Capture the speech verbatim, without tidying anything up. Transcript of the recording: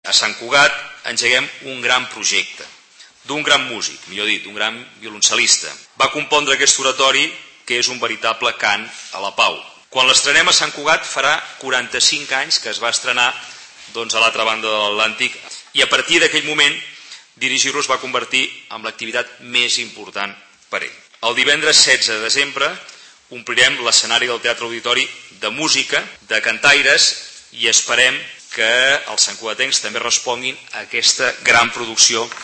a Sant Cugat engeguem un gran projecte d'un gran músic, millor dit, d'un gran violoncel·lista. Va compondre aquest oratori que és un veritable cant a la pau. Quan l'estrenem a Sant Cugat farà quaranta-cinc anys que es va estrenar doncs, a l'altra banda de l'Atlàntic i a partir d'aquell moment dirigir-lo es va convertir en l'activitat més important per ell. El divendres setze de desembre omplirem l'escenari del Teatre Auditori de música, de cantaires i esperem que els santcugatencs també responguin a aquesta gran producció